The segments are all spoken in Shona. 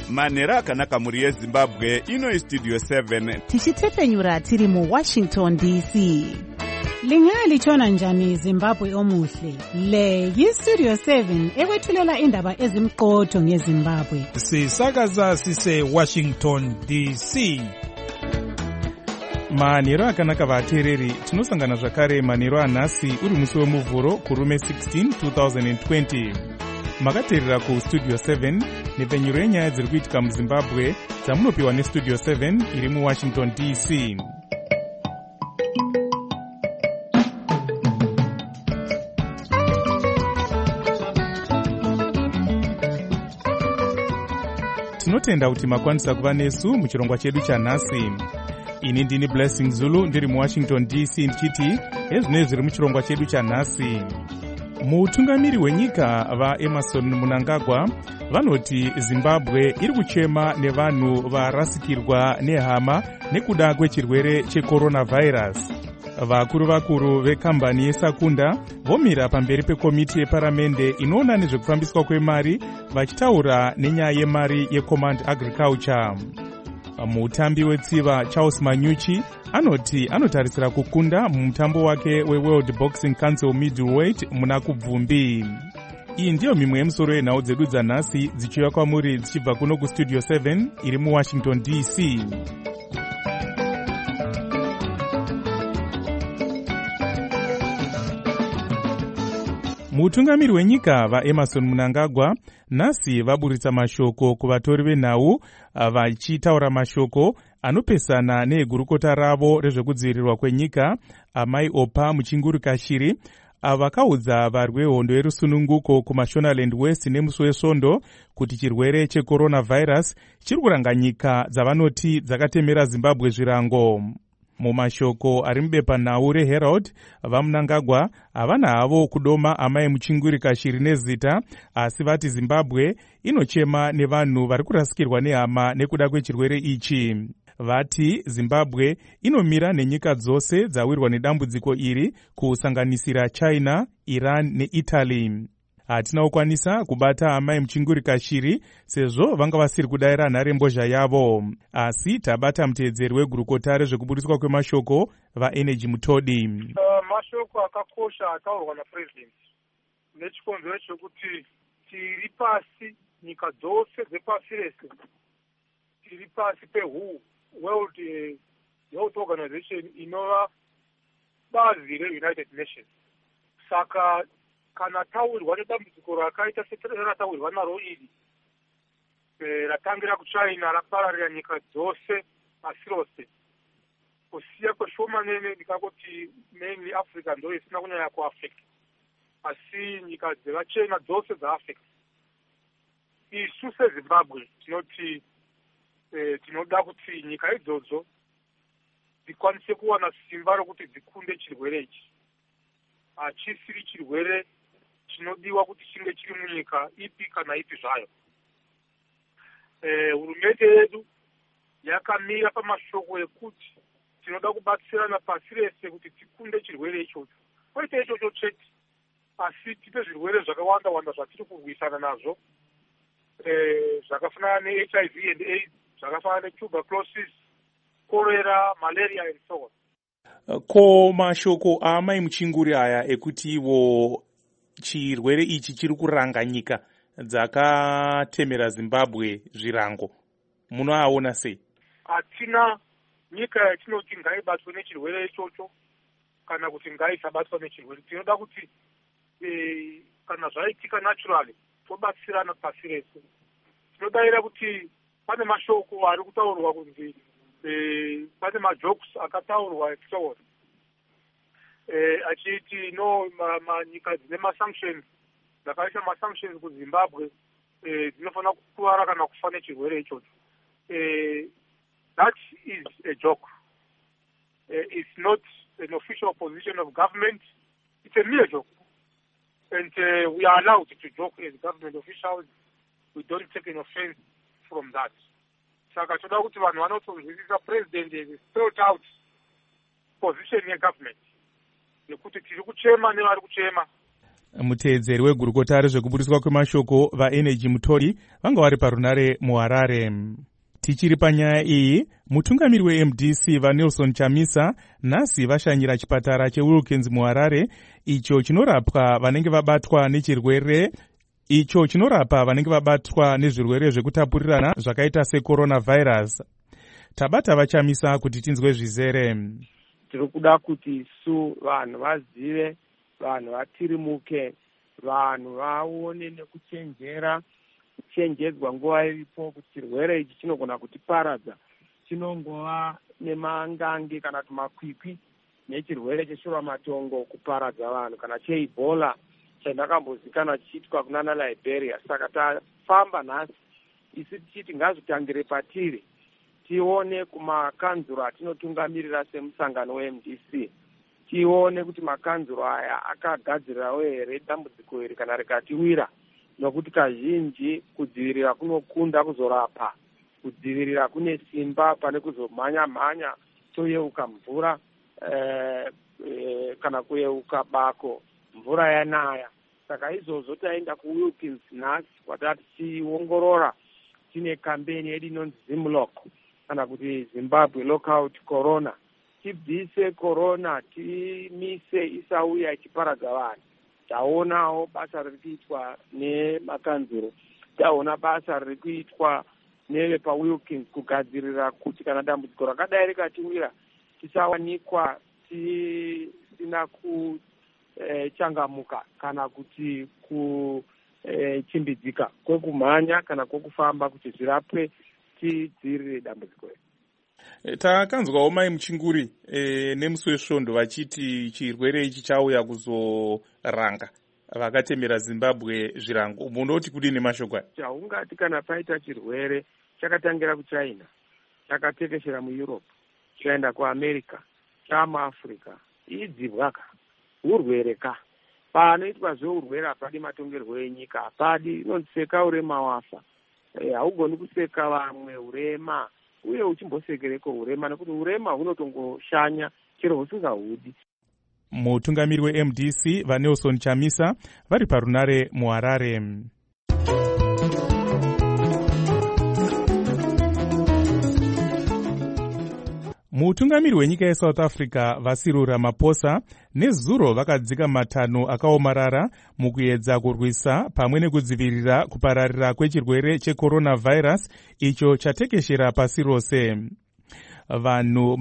manhero akanaka mhuri yezimbabwe. Ino istudio 7 tichitefenyura tiri muwashington dc. Lingalitshona njani Zimbabwe omuhle? Le yistudio 7 ekwethulela indaba ezimqotho ngeZimbabwe. Sisakaza sise Washington DC. Manhero akanaka vateereri, tinosangana zvakare manhero anhasi uri musi wemuvhuro kurume 16 2020. Makateerera kustudio 7 nepfenyuro yenyaya dziri kuitika muZimbabwe dzamunopiwa nestudio 7 iri muWashington DC. Tinotenda kuti makwanisa kuva nesu muchirongwa chedu chanhasi. Ini ndini Blessing Zulu ndiri muWashington DC ndichiti ezvinei zviri muchirongwa chedu chanhasi. Mutungamiri wenyika vaEmerson Mnangagwa vanoti Zimbabwe iri kuchema nevanhu varasikirwa nehama nekuda kwechirwere checoronavirus. Vakuru vekambani yeSakunda vomira pamberi pekomiti yeparamende inoona nezvekufambiswa kwemari vachitaura nenyaya yemari yeCommand Agriculture. Mutambi wetsiva Charles Manyuchi anoti anotarisira kukunda mumutambo wake weWorld Boxing Council Middleweight muna kubvumbi. Iyi ndiyo mimwe yemusoro yenhau dzedu dzanhasi dzichiuya kwamuri dzichibva kuno kustudio 7 iri muWashington DC. Mutungamiri wenyika vaEmerson Mnangagwa nhasi vaburitsa mashoko kuvatori venhau vachitaura mashoko anopesana neegurukota ravo rezvekudzivirirwa kwenyika Amai Opa Muchinguri-Kashiri vakaudza vari vehondo yerusununguko kuMashonaland West nemusi wesvondo kuti chirwere checoronavirus chiri kuranga nyika dzavanoti dzakatemera Zimbabwe zvirango. Mumashoko ari mubepanhau reHerald, vaMnangagwa havana havo kudoma Amai Muchinguri-Kashiri nezita, asi vati Zimbabwe inochema nevanhu vari kurasikirwa nehama nekuda kwechirwere ichi. Vati Zimbabwe inomira nenyika dzose dzawirwa nedambudziko iri kusanganisira China, Iran neItaly. Hatina kukwanisa kubata Amai Muchinguri-Kashiri sezvo vanga vasiri kudayira nharembozha yavo, asi tabata muteedzeri wegurukota rezvekuburiswa kwemashoko vaEnergy Mutodi. Mashoko akakosha ataurwa naPresident nechikonzero chekuti tiri pasi, nyika dzose dzepasi rese tiri pasi peWHO, World Health Organization, inova bazi reUnited Nations. Saka kana tawirwa nedambudziko rakaita seratawirwa naro iri ratangira kuChina rapararira nyika dzose pasi rose, kusiya kweshomanene ndikangoti mainly Africa ndo isina kunyanya kuafekta, asi nyika dzevachena dzose dzaafekta. Isu seZimbabwe tinoti tinoda kuti nyika idzodzo dzikwanise kuwana simba rokuti dzikunde chirwere ichi. Hachisiri chirwere chinodiwa kuti chinge chiri munyika ipi kana ipi zvayo. Hurumende yedu yakamira pamashoko ekuti tinoda kubatsirana pasi rese kuti tikunde chirwere ichocho. Kwete ichocho chete, asi tipe zvirwere zvakawanda wanda zvatiri kurwisana nazvo, zvakafanana neHIV and AIDS, zvakafanana netuberculosis, cholera, malaria and so on. Ko mashoko Amai Muchinguri aya ekuti ivo chirwere ichi chiri kuranga nyika dzakatemera Zimbabwe zvirango, munoaona sei? Hatina nyika yatinoti ngaibatwe nechirwere ichocho kana kuti ngaisabatwa nechirwere. Tinoda kuti kana zvaitika naturally tobatsirana pasi rese. Tinodayira kuti pane mashoko ari kutaurwa kunzi pane majokes akataurwa ekutaura achiti nyika dzine masanctions, dzakaisa masanctions kuZimbabwe dzinofanira kukuvara kana kufa nechirwere ichocho. That is a joke. It's not an official position of government. It's a mere joke. And we are allowed to joke as government officials. We don't take an offense from that. Saka toda kuti vanhu vanotonzwisisa president has spelled out position yegovernment yekuti tiri kuchema nevari kuchema. Muteedzeri wegurukota rezvekuburiswa kwemashoko vaenergy Mutori vanga vari parunare muHarare. Tichiri panyaya iyi, mutungamiri weMDC vaNelson Chamisa nhasi vashanyira chipatara cheWilkins muHarare icho chinorapa vanenge vabatwa nezvirwere zvekutapurirana zvakaita secoronavirus. Tabata vaChamisa kuti tinzwe zvizere. Tiri kuda kuti su vanhu vazive, vanhu vatirimuke, vanhu vaone nekuchenjedzwa nguva iripo kuti chirwere ichi chinogona kutiparadza. Chinongova nemangange kana tumakwikwi nechirwere cheshuramatongo kuparadza vanhu kana cheEbola chandakambozikana chiitwa kunana Liberia. Saka tafamba nhasi isi tichiti ngazvitangire patiri, tione kumakanzuro atinotungamirira semusangano weMDC, tione kuti makanzuro aya akagadzirirawo here dambudziko iri kana rikatiwira, nokuti kazhinji kudzivirira kunokunda kuzorapa, kudzivirira kune simba pane kuzomhanya-mhanya toyeuka mvura kana kuyeuka bako mvura yanaya. Saka izvozvo taenda kuWilkins nhasi kwatati tichiongorora, tine kambeni yedu inonzi Zimlock kana kuti Zimbabwe Lockout Corona. Tibvise corona, timise isauya ichiparadza vanhu. Taonawo basa riri kuitwa nemakanzuro, taona basa riri kuitwa nevepaWilkins kugadzirira kuti kana dambudziko rakadai rikatiwira tisawanikwa tisina kuchangamuka kana kuti kuchimbidzika kwekumhanya kana kwekufamba kuti zvirapwe tidzivirire dambudziko iri. Takanzwawo mai Muchinguri nemusi wesvondo vachiti chirwere ichi chauya kuzoranga vakatemera Zimbabwe zvirango. Munoti kudini nemashoko aya? Chaungati kana paita chirwere chakatangira kuChina, chakatekeshera muEurope, chaenda kuAmerica, chamuAfrica, idzibwaka urwere ka. Panoitwa zveurwere hapadi matongerwo enyika, hapadi inonziseka urema wafa. Haugoni kuseka vamwe urema, uye uchimbosekereko urema, nekuti urema hunotongoshanya chero husingahudi. Mutungamiri weMDC vaNelson Chamisa vari parunare muHarare. Mutungamiri wenyika yeSouth Africa vaCyril Ramaphosa nezuro vakadzika matanho akaomarara mukuedza kurwisa pamwe nekudzivirira kupararira kwechirwere checoronavirus icho chatekeshera pasi rose. Vanhu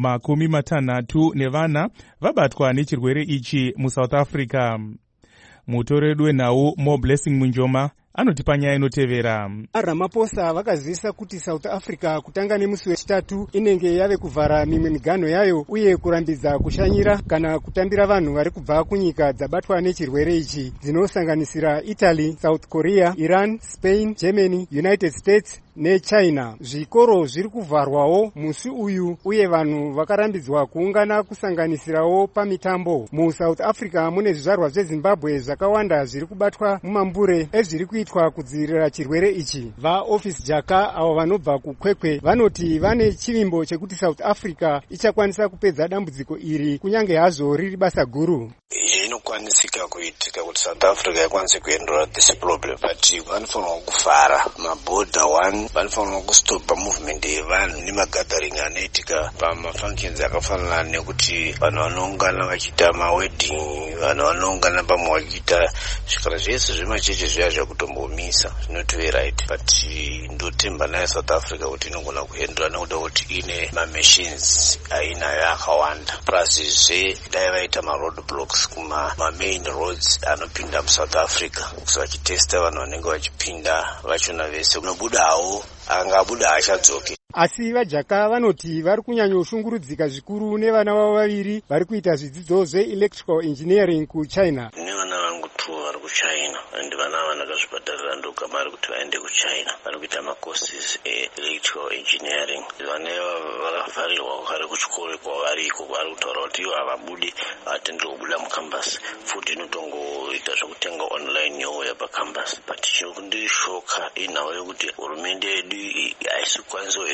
64 vabatwa nechirwere ichi muSouth Africa. Mutoredu wenhau Mo Blessing Munjoma anotipa nyaya inotevera. Ramaphosa vakazivisa kuti South Africa kutanga nemusi wechitatu inenge yave kuvhara mimwe miganho yayo uye kurambidza kushanyira kana kutambira vanhu vari kubva kunyika dzabatwa nechirwere ichi dzinosanganisira Italy, South Korea, Iran, Spain, Germany, United States neChina. Zvikoro zviri kuvharwawo musi uyu uye vanhu vakarambidzwa kuungana kusanganisirawo pamitambo. MuSouth Africa mune zvizvarwa zveZimbabwe zvakawanda zviri kubatwa mumambure ezviri kuitwa kudzivirira chirwere ichi. VaOffice Jaka avo vanobva kuKwekwe vanoti vane chivimbo chekuti South Africa ichakwanisa kupedza dambudziko iri kunyange hazvo riri basa guru. Inokwanisika kuitika kuti South Africa ikwanise kuendera this problem, but vanofanirwa kuvhara mabhodha one, vanofanirwa kustopa movement yevanhu nemagathering anoitika pamafunctions akafanana nekuti vanhu vanoungana vachiita mawedding, vanhu vanoungana pamwe vachiita zvikara zvese zvemachechi zviya zvakutombomisa zvinotiwe right, but ndotemba nayo South Africa kuti inogona kuendera nekuda kuti ine mamachines ainayo akawanda, plus zve dai vaita maroad blocks main roads anopinda muSouth Africa, so vachitesta vanhu vanenge vachipinda vachona vese unobudawo angabuda achadzoke. Asi vaJaka vanoti vari kunyanyoshungurudzika zvikuru nevana vavo vaviri vari kuita zvidzidzo zveelectrical engineering kuChina. Nevana vangu tu vari kuChina and vana vanakazvibhadharira ndokamari kuti vaende kuChina vari kuita macourses electrical engineering. Vana vakavharirwa kare kuchikoro kwavariko vari kutaura kuti ivo havabudi vatendere kubuda mucampus, futi inotongoita zvekutenga online youya pacampus. But chiri kundirishoka inhau yekuti hurumende yedu haisi kukwanisa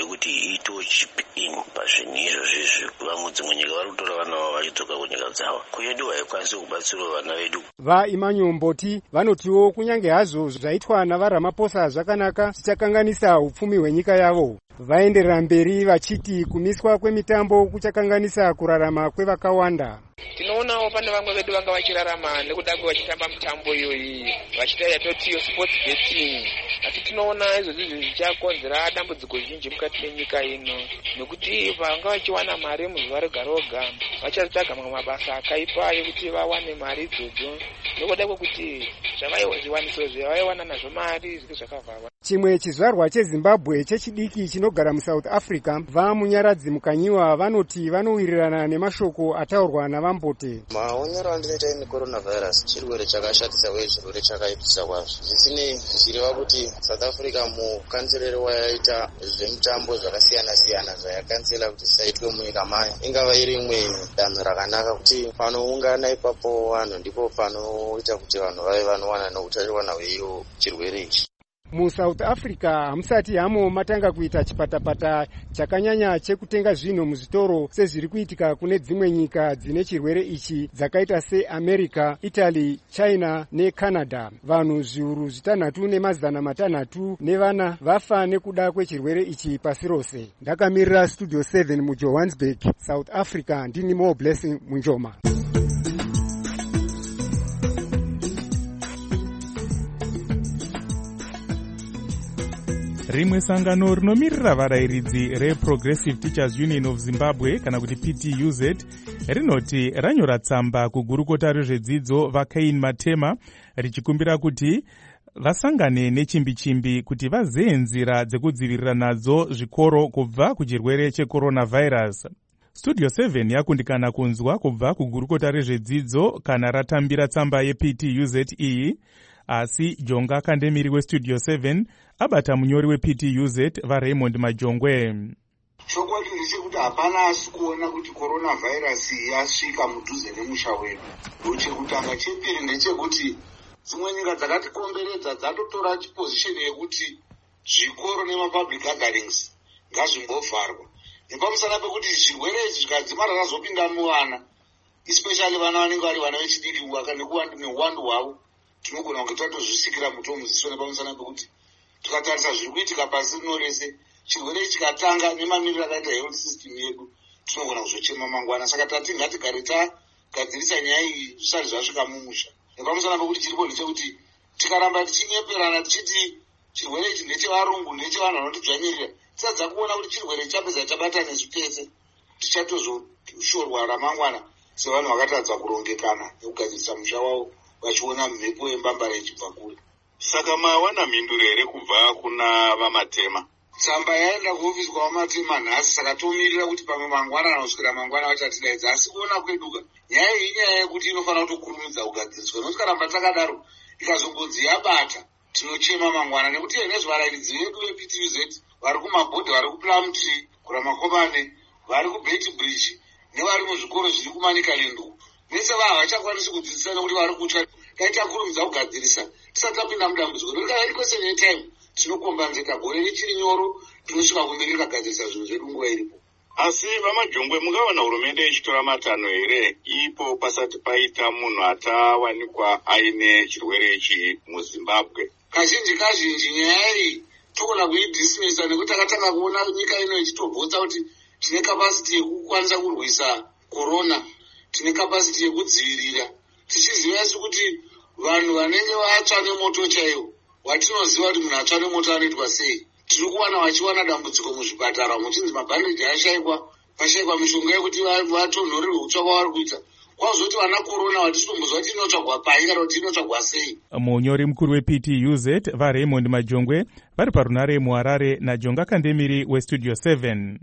yekuti iitewo chip in pazvinhu izvozvizvi. Vamwe dzimwe nyika vari kutora vana vavo vachidzoka kunyika dzavo. Kuyedu haikwanisi kubatsirawo vana vedu. VaEmmanuel Mboti vanotiwo kunyange hazvo zvaitwa navaRamaphosa zvakanaka zvichakanganisa upfumi hwenyika yavo. Vaenderera mberi vachiti kumiswa kwemitambo kuchakanganisa kurarama kwevakawanda. Tinoonawo pane vamwe vedu vanga vachirarama nekuda kwevachitamba mitambo iyoyi vachiita yatotiyo sports betting. Asi tinoona izvozvi zvichakonzera dambudziko zhinji mukati menyika ino, nekuti vanga vachiwana mari muzuva rega roga vachatsvaga mamwe mabasa akaipa ekuti vawane mari idzodzo, nekuda kwekuti zvavaiwaniso zvavaiwana nazvo mari zviri zvakavharwa. Chimwe chizvarwa cheZimbabwe chechidiki chinogara muSouth Africa, vamunyaradzi mukanyiwa vanoti vanowirirana nemashoko ataurwa navaMbote. Maonero andinoita neCoronavirus chirwere chakashatisa uye chirwere chakaipisa kwazvo. Zvisinei zvichireva kuti South Africa mukanzelero wayaita zvemutambo zvakasiyana-siyana zvayakansela kuti zvisaitwe munyika mayo, ingava iri imwe danho rakanaka kuti panoungana ipapo vanhu ndipo panoita kuti vanhu vave vanowana neutachiwana hweiro chirwere ichi. MuSouth Africa hamusati hamo matanga kuita chipatapata chakanyanya chekutenga zvinhu muzvitoro sezviri kuitika kune dzimwe nyika dzine chirwere ichi dzakaita seAmerica, Italy, China neCanada. Vanhu zviuru 6,600 nevana vafa nekuda kwechirwere ichi pasi rose. Ndakamirira Studio 7 muJohannesburg, South Africa, ndini Mo Blessing Munjoma. Rimwe sangano rinomirira varayiridzi reProgressive Teachers Union of Zimbabwe kana kuti PTUZ rinoti ranyora tsamba kugurukota rezvedzidzo vaCain Matema richikumbira kuti vasangane nechimbichimbi kuti vazeye nzira dzekudzivirira nadzo zvikoro kubva kuchirwere cheCoronavirus. Studio 7 yakundikana kunzwa kubva kugurukota rezvedzidzo kana ratambira tsamba yePTUZ iyi, asi Jonga Kandemiri weStudio 7 abata munyori wePTUZ vaRaymond Majongwe. Chokwadi ndechekuti hapana asi kuona kuti coronavirus yasvika mudhuze nemusha wedu. Chekutanga. Chepiri ndechekuti dzimwe nyika dzakatikomberedza dzatotora position yekuti zvikoro nemapublic gatherings ngazvimbovharwa. Nepamusana pekuti zvirwere izvi zvikadzimara zvazopinda muvana, especially vana vanenge vari vana vechidiki neuwandu hwavo, tinogona kunge tatozvisikira muto muziso. Nepamusana pekuti tikatarisa zviri kuitika pasi rino rese, chirwere chikatanga nemamiriro akaita health system yedu, tinogona kuzochema mangwana. Saka tati ngatigare tagadzirisa nyaya iyi zvisati zvasvika mumusha. Nepamusana pekuti chiripo ndechekuti tikaramba tichinyeperana tichiti chirwere ichi ndechevarungu ndechevanhu vanotidzvanyirira, tisadza kuona kuti chirwere chapedza chabata nesu tese, tichatozoshorwa ramangwana sevanhu vakatadza kurongekana nekugadzirisa musha wavo vachiona mhepo yembambara ichibva kure. Saka mawana mhinduro here kubva kuna vaMatema? Tsamba yaenda kuofisi kwavaMatema nhasi, saka tomirira kuti pamwe mangwana kusvikira mangwana vachatidaidza. Asi kuona kweduka nyaya iyi inyaya yekuti inofanira kutokurumidza kugadziriswa, nokuti karamba takadaro ikazombodzi yabata tinochema mangwana. Nekuti nezvevarayiridzi vedu vePTUZ vari kumabhodhi, vari kuPlumtree, kuRamakomane, vari kuBeitbridge nevari muzvikoro zviri kuManicaland, vese vava havachakwanisi kudzidzisa nekuti vari kutya. Taitakurumidza kugadzirisa tisati tapinda mudambudziko. Rikava iri kwese netime tinokombanzeka, gore richiri nyoro tinosvika kumberi rikagadzirisa zvinhu zvedu nguva iripo. Asi vaMajongwe, mungaona hurumende ichitora matanho here ipo pasati paita munhu atawanikwa aine chirwere ichi muZimbabwe? Kazhinji nyaya iyi togona kuidhisimisa nekuti takatanga kuona nyika ino ichitobvotsa kuti tine kapasiti yekukwanisa kurwisa korona, tine kapasiti yekudzivirira, tichiziva isu kuti vanhu vanenge vatsva nemoto chaiwo, watinoziva kuti munhu atsva nemoto anoitwa sei. Tiri kuwana vachiwana dambudziko muzvipatara muchinzi mabhandeji ashayikwa, pashayikwa mishonga yekuti vatonhorerwe kutsva kwavari kuita. Kwazoti vana korona watitombozwa kuti inotsvagwa pai kana kuti inotsvagwa sei. Munyori mukuru wePTUZ vaRaymond Majongwe vari parunare muHarare naJonga Kandemiri weStudio 7.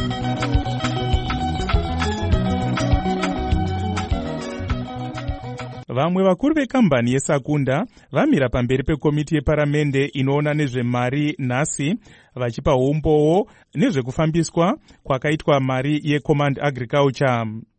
Vamwe vakuru vekambani yeSakunda vamira pamberi pekomiti yeparamende inoona nezvemari nhasi vachipa umbowo nezvekufambiswa kwakaitwa mari yeCommand Agriculture.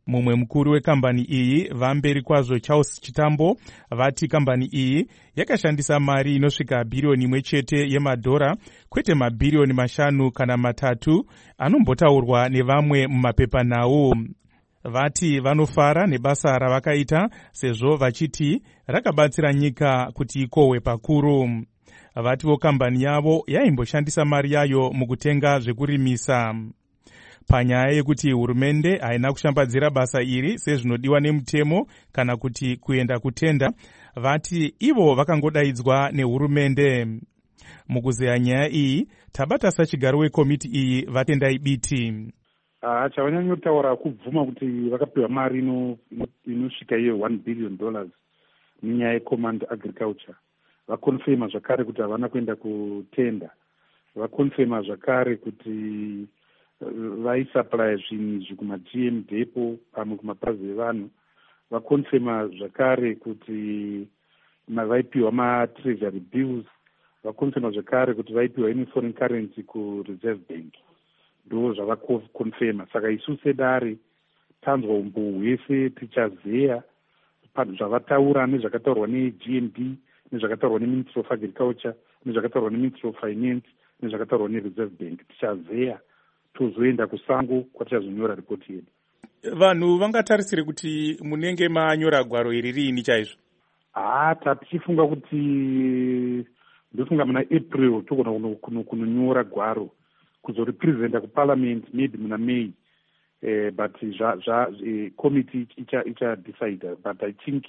Mumwe mukuru wekambani iyi vamberi kwazvo Charles Chitambo vati kambani iyi yakashandisa mari inosvika bhiriyoni 1 chete yemadhora, kwete mabhiriyoni 5 kana 3 anombotaurwa nevamwe mumapepanhau. Vati vanofara nebasa ravakaita sezvo vachiti rakabatsira nyika kuti ikohwe pakuru. Vatiwo kambani yavo yaimboshandisa mari yayo mukutenga zvekurimisa. Panyaya yekuti hurumende haina kushambadzira basa iri sezvinodiwa nemutemo kana kuti kuenda kutenda, vati ivo vakangodaidzwa nehurumende. Mukuzeya nyaya iyi, tabata sachigaro wekomiti iyi vatendai biti. Chavanyanyotaura kubvuma kuti vakapiwa mari inosvika iyo $1 billion munyaya yecommand agriculture. Vakonfirma zvakare kuti havana kuenda kutenda. Vakonfirma zvakare kuti vaisupply zvinhu izvi kuma-GM depo pamwe kumabhazi evanhu. Vakonfirma zvakare kuti vaipiwa ma-treasury bills. Vakonfirma zvakare kuti vaipiwa ini foreign currency ku-reserve bank. Ndo zvavakonfirma. Saka isu sedare tanzwa umbohu hwese tichazeya zvavataura nezvakataurwa neGMD, nezvakataurwa neMinistry of Agriculture, nezvakataurwa neMinistry of Finance, nezvakataurwa neReserve Bank. Tichazeya tozoenda kusango kwatichazonyora ripoti yedu. Vanhu vangatarisire kuti munenge manyora gwaro iri riini chaizvo? Tichifunga kuti ndofunga muna April togona kunonyora gwaro kuzorepresenta kuparliament maybe muna May. But committee icha decide. But I think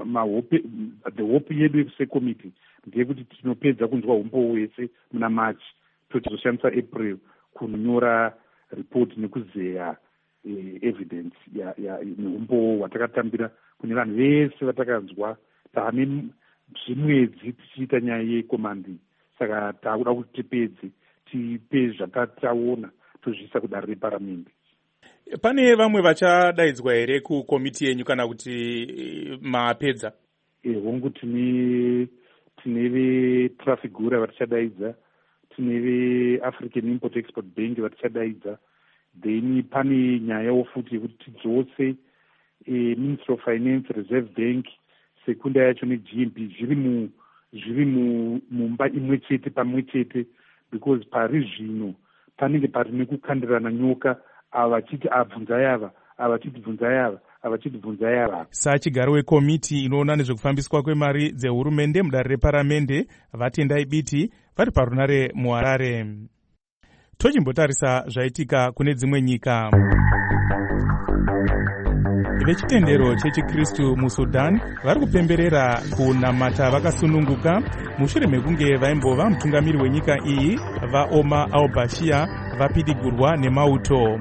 the hope yedu secommittee ndeyekuti tinopedza kunzwa umbo wese muna March tozoshandisa April kunonyora report nekuzeya evidence neumbo watakatambira kune vanhu vese vatakanzwa taane zvimwedzi tichiita nyaya yekomandi. Saka takuda kuti tipedze tipe zvatataona tozviisa kudare reparamende. Pane vamwe vachadaidzwa here kukomiti yenyu kana kuti mapedza? Hongu tine veTrafigura vatichadaidza, tine veAfrican Import Export Bank vatichadaidza, then pane nyayawo futi yekuti tidzose Ministry of Finance, Reserve Bank, sekunda yacho neGMP zviri mumba imwe chete pamwe chete, because pari zvino panenge parine kukandirana nyoka, avachiti abvunza yava, avachiti bvunza yava, avachiti bvunza yava. Sachigaro wekomiti inoona nezvekufambiswa kwemari dzehurumende mudare reparamende vatendai biti vari parunare muHarare. Tochimbotarisa zvaitika kune dzimwe nyika. Vechitendero chechiKristu muSudan vari kupemberera kunamata vakasununguka mushure mekunge vaimbova mutungamiri wenyika iyi vaOmar al-Bashir vapidigurwa nemauto.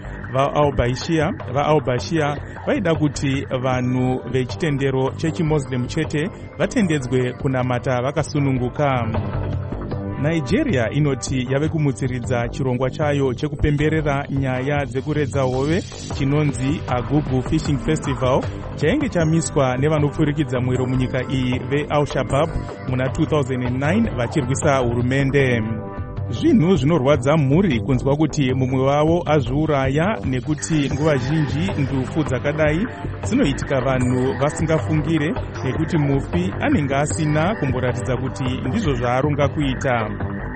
VaAl-Bashir vaida kuti vanhu vechitendero chechiMuslim chete vatendedzwe kunamata vakasununguka. Nigeria inoti yave kumutsiridza chirongwa chayo chekupemberera nyaya dzekuredza hove chinonzi Agugu Fishing Festival chainge chamiswa nevanopfurikidza mwero munyika iyi veAl-Shabaab muna 2009 vachirwisa hurumende. Zvinhu zvinorwadza mhuri kunzwa kuti mumwe wavo azviuraya nekuti nguva zhinji ndufu dzakadai dzinoitika vanhu vasingafungire nekuti mufi anenge asina kumboratidza kuti ndizvo zvaaronga kuita.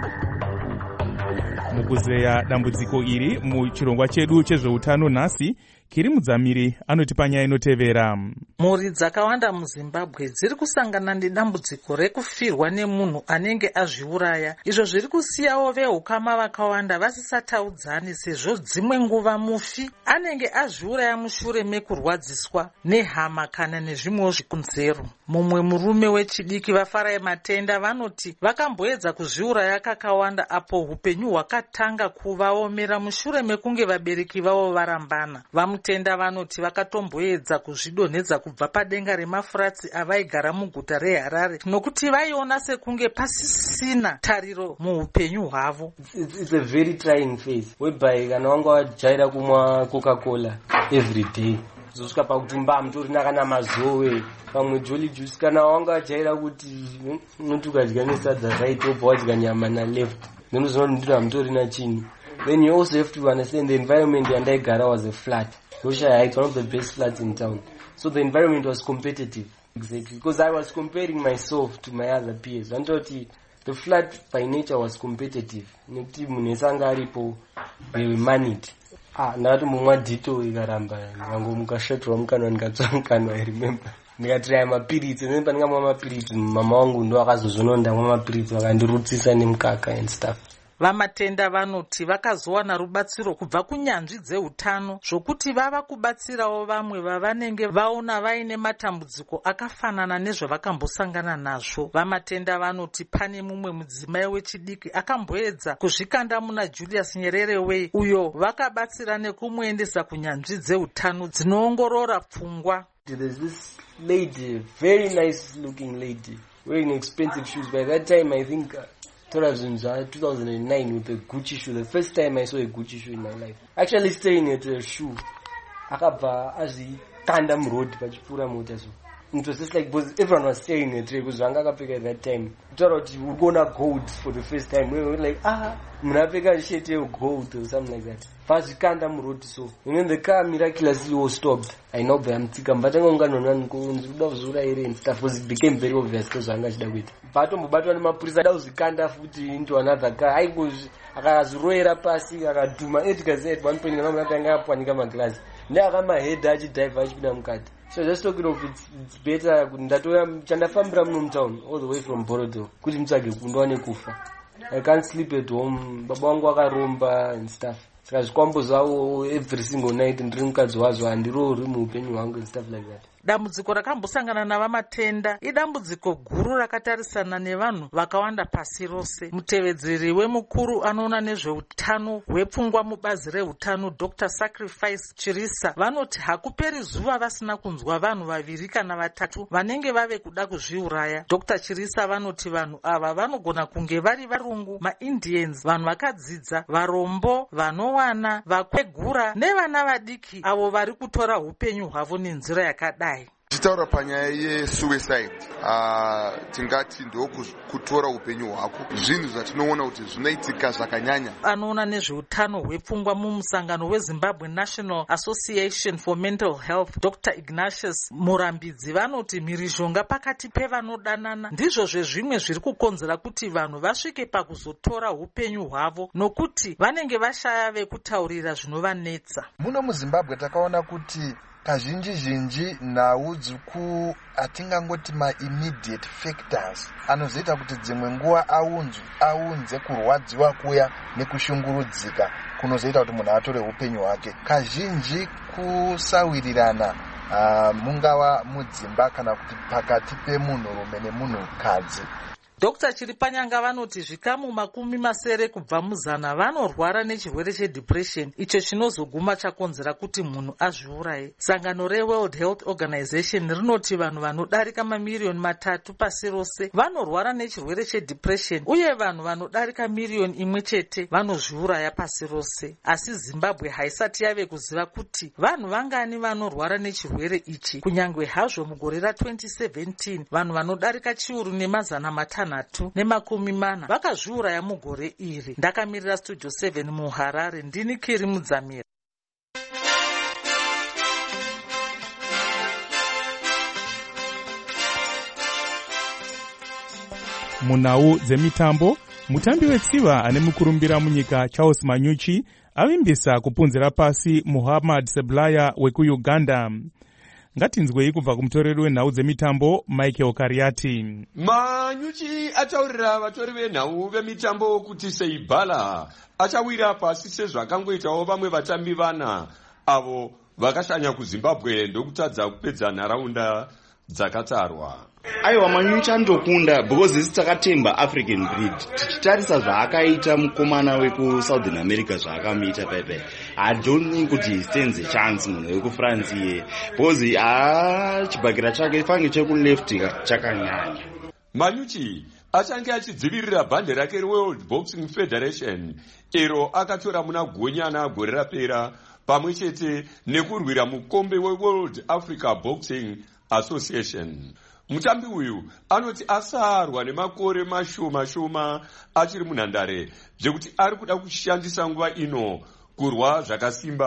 Mukuzeya dambudziko iri muchirongwa chedu chezveutano nhasi, Kiri Mudzamiri anotipa nyaya inotevera. Mhuri dzakawanda muZimbabwe dziri kusangana nedambudziko rekufirwa nemunhu anenge azviuraya, izvo zviri kusiyawo vehukama vakawanda vasisataudzani sezvo dzimwe nguva mufi anenge azviuraya mushure mekurwadziswa nehama kana nezvimwewo zvikunzero. Mumwe murume wechidiki vaFarai Matenda vanoti vakamboedza kuzviuraya kakawanda apo upenyu hwakatanga kuvaomera mushure mekunge vabereki vavo varambana. Vamutenda vanoti vakatomboedza kuzvidonhedza kubva padenga remafuratsi avaigara muguta reHarare nokuti vaiona sekunge pasisina tariro muupenyu hwavo. It's a very trying phase whereby kana wanga wajaira kumwa Coca-Cola every day zosvika pakuti mutorina kana mazowe pamwe jolly juice, kana wanga wajaira kuti unoti ukadya nesadza right wobva wadya nyama na left then uzonoti ndira mutorina chini. Then you also have to understand the environment yandaigara was a flat. Wilshire Heights, one of the best flats in town. So the environment was competitive. Exactly. Because I was comparing myself to my other peers. Until the flat by nature was competitive. They were moneyed. Ndati mumwa dito ikaramba ngangomukashatirwa mukanwa ndikatsva mukanwa I remember ndikatry mapiritsi nemba ndingamwa mapiritsi mama wangu ndo akazozvona ndamwa mapiritsi vakandirutsisa nemukaka and stuff. Vamatenda vanoti vakazowana rubatsiro kubva kunyanzvi dzeutano zvokuti vava kubatsirawo vamwe vavanenge vaona vaine matambudziko akafanana nezvavakambosangana nazvo. Vamatenda vanoti pane mumwe mudzimai wechidiki akamboedza kuzvikanda muna Julius Nyerere Way uyo vakabatsira nekumuendesa kunyanzvi dzeutano dzinoongorora pfungwa. There's this lady, very nice looking lady, wearing expensive shoes. By that time I think 2009 with a Gucci shoe. The first time I saw a Gucci shoe in my life. Actually staring at a shoe. Akabva azvikanda muroad pachipfuura mota so. It was just like because everyone was staring at her because vanga akapfeka at that time. Thought we're gonna gold for the first time. We were like munapfeka shirt ye gold or something like that. Vazvikanda muroad so. And then the car miraculously was stopped. I know vamtsika mbatanga unganona nkunzi kuda kuzura ere and stuff because it became very obvious because vanga chida kuita. Patombobatwa nemapurisa da uzvikanda futi into another car. Aikozi akaziroera pasi akadhuma etikazet 1.9 munatanga apwanika maglass. Ndaakamahead achidrive achipinda mukati. So just talking of it's better ndatoya chandafambira muno mutown all the way from Borodale kuti mtsage kundowane kufa. I can't sleep at home. Baba wangu akaromba and stuff. Saka zvikwambo zvawo every single night ndiri mukadzi wazvo handirori muupenyu hwangu and stuff like that. Dambudziko rakambosangana navamatenda idambudziko guru rakatarisana nevanhu vakawanda pasi rose. Mutevedzeri wemukuru anoona nezveutano hwepfungwa mubazi reutano Dr. Sacrifice Chirisa vanoti hakuperi zuva vasina kunzwa vanhu vaviri kana vatatu vanenge vave kuda kuzviuraya. Dr. Chirisa vanoti vanhu ava vanogona kunge vari varungu, maIndians, vanhu vakadzidza, varombo, vanowana, vakwegura nevana vadiki avo vari kutora upenyu hwavo nenzira yakadai. Tichitaura panyaya yesuicide tingati ndokutora upenyu hwako, zvinhu zvatinoona kuti zvinoitika zvakanyanya. Anoona nezveutano hwepfungwa mumusangano weZimbabwe National Association for Mental Health Dr. Ignatius Murambidzi vanoti mhirizhonga pakati pevanodanana ndizvo zvezvimwe zviri kukonzera kuti vanhu vasvike pakuzotora upenyu hwavo nokuti vanenge vashaya vekutaurira zvinovanetsa. Muno muZimbabwe takaona kuti kazhinji nhau dzikuku atingangoti ma-immediate factors anozoita kuti dzimwe nguva aunze kurwadziwa kuya nekushungurudzika kunozoita kuti munhu atore upenyu hwake. Kazhinji kusawirirana mungava mudzimba kana kuti pakati pemunhurume nemunhukadzi. Dr. Chiripanyanga vanoti zvikamu 70 kubva muzana vanorwara nechirwere chedepression icho chinozoguma chakonzera kuti munhu azviuraye. Sangano reWorld Health Organization rinoti vanhu vanodarika mamiliyoni 3 pasi rose vanorwara nechirwere chedepression uye vanhu vanodarika miliyoni 1 vanozviuraya pasi rose. Asi Zimbabwe haisati yave kuziva kuti vanhu vangani vanorwara nechirwere ichi. Kunyangwe hazvo mugore ra2017 vanhu vanodarika chiuru nemazana 540 vakazviuraya mugore iri. Ndakamirira Studio 7 muHarare, ndini Kiri Mudzamira. Munhau dzemitambo, mutambi wetsiva ane mukurumbira munyika Charles Manyuchi avimbisa kupunzira pasi Muhammad Seblaya wekuUganda. Ngatinzwei kubva kumutoreri wenhau dzemitambo Michael Kariati. Manyuchi ataurira vatori venhau vemitambo kuti Seibala achawira pasi sezvakangoitawo vamwe vatambi vana avo vakashanya kuZimbabwe ndokutadza kupedza nharaunda dzakatarwa. Aiwa, Manyuchi andokunda because isi takatemba African breed. Tichitarisa zvaakaita mukomana weku-Southern America zvaakamuita paipai, I don't think kuti he stands a chance munhu wekufrance iye because chibhakira chake fange chekuleft chakanyanya. Manyuchi achange achidzivirira bhande rake reWorld Boxing Federation ero akatora muna gonyana gore rapera pamwe chete nekurwira mukombe weWorld Africa Boxing Association. Mutambi uyu anoti asarwa nemakore mashoma achiri munhandare zvekuti ari kuda kushandisa nguva ino kurwa zvakasimba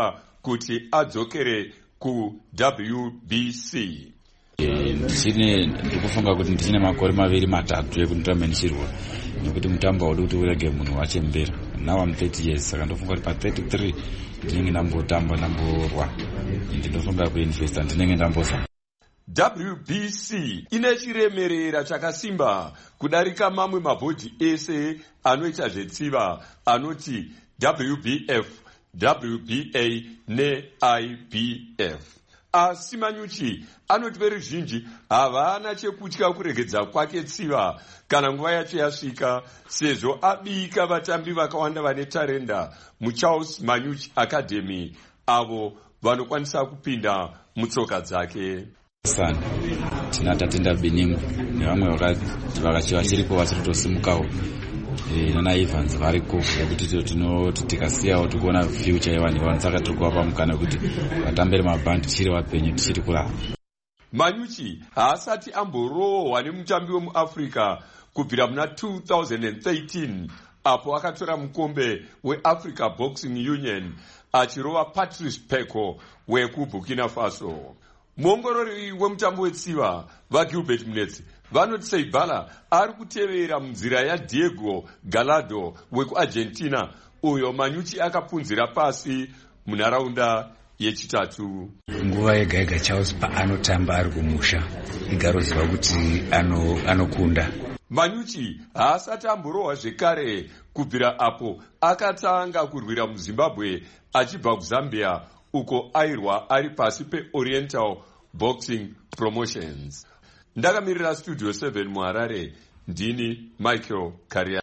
kuti adzokere kuWBC. Ndikufunga kuti ndichine makore 2-3 ekuti nditambe ndichirwa, nekuti mutambo haudi kuti urege munhu wachembera. Now I'm 30 years, saka ndofunga kuti pa 33 ndinenge ndambotamba ndamborwa, ndinofunga kuinvesta ndinenge ndambosa. WBC ine chiremerera chakasimba kudarika mamwe mabhodhi ese anoita zvetsiva anoti WBF, WBA neIBF. Asi Manyuchi anoti veruzhinji havana chekutya kuregedza kwake tsiva kana nguva yacho yasvika, sezvo abika vatambi vakawanda vane tarenda muCharles Manyuchi Academy avo vanokwanisa kupinda mutsoka dzake. Tina Tatenda Biningu nevamwe vakachiva chiripo vasirotosimukawo nana Evans variko, kuti tikasiyawo tikuona future yevanhu saka tiri kuvapa mukana kuti vatambere mabhandi tichiri vapenyu tichiri kurava. Manyuchi haasati amborohwa nemutambi wemuAfrica kubvira muna 2013 apo akatora mukombe weAfrica Boxing Union achirova Patrice Peko wekuBurkina Faso. Muongorori wemutambo wetsiva vaGilbert Munetsi vanoti Seibala ari kutevera munzira yaDiego Gallardo wekuArgentina, uyo Manyuchi akapunzira pasi munharaunda yechitatu. Nguva yega yega Charles paanotamba ari kumusha igaroziva kuti anokunda. Manyuchi haasati amborohwa zvekare kubvira apo akatanga kurwira muZimbabwe achibva kuZambia uko airwa ari pasi peOriental Boxing Promotions. Ndakamirira Studio 7 muHarare, ndini Michael Karia.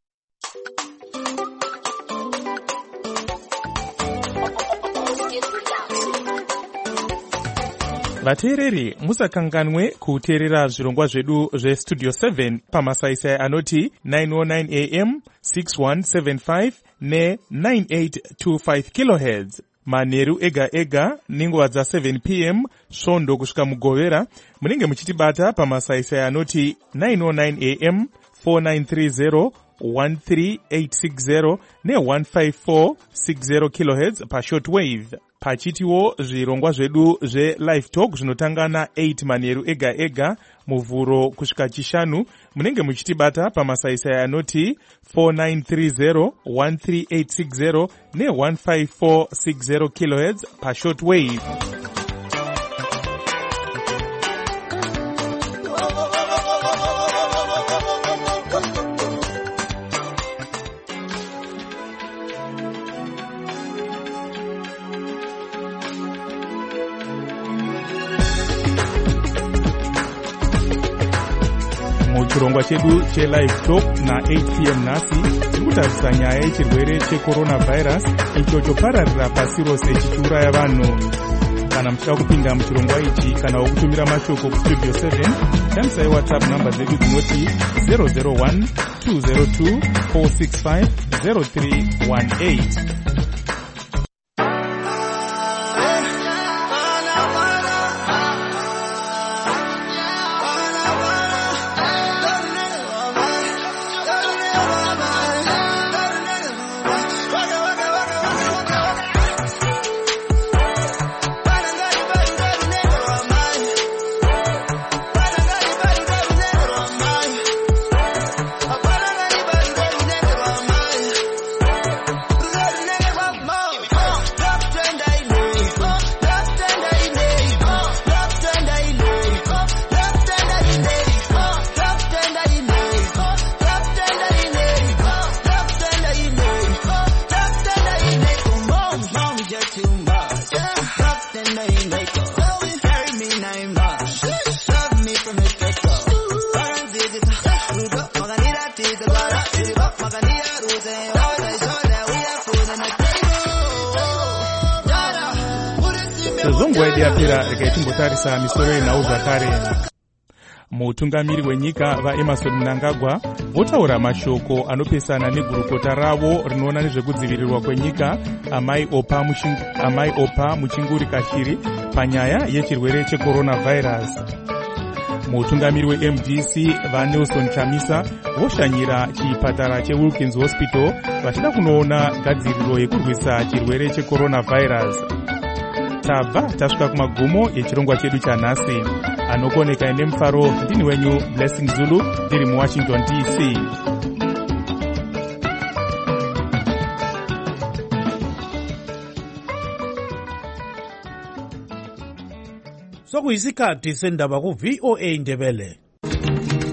Vateereri, musakanganwe kuteerera zvirongwa zvedu zveStudio 7 pamasaisai anoti 909 AM, 6175 ne9825 kHz. Manheru ega ega nenguva dza7 PM svondo kusvika mugovera. Munenge muchitibata pamasaisai anoti 909 AM, 4930 13860 ne15460 kHz pashortwave. Pachitiwo zvirongwa zvedu zveLive Talk zvinotanga na8 manheru ega ega muvhuro kusvika chishanu. Munenge muchitibata pamasaisai anoti 4930 13860 ne15460 kHz pashortwave. Chirongwa chedu cheLive Talk na8 PM nhasi tirikutarisa nyaya yechirwere checoronavirus icho chopararira pasi rose chichiuraya vanhu. Kana muchida kupinda muchirongwa ichi kana wokutumira mashoko kuStudio 7, shandisai WhatsApp namba dzedu dzinoti 001 202 465 0318. Yapera rikaitimbotarisa misoro yenhau zvakare. Mutungamiri wenyika vaEmmerson Mnangagwa votaura mashoko anopesana negurukota ravo rinoona nezvekudzivirirwa kwenyika Amai Opa Muchinguri Kashiri panyaya yechirwere checoronavirus. Mutungamiri weMDC vaNelson Chamisa voshanyira chipatara cheWilkins Hospital vachida kunoona gadziriro yekurwisa chirwere checoronavirus. tabva tasvika kumagumo echirongwa chedu chanhasi. Anokoneka nemufaro ndini wenyu Blessing Zulu ndiri muWashington DC. Sokuyisikhathi sendaba ku VOA Ndebele.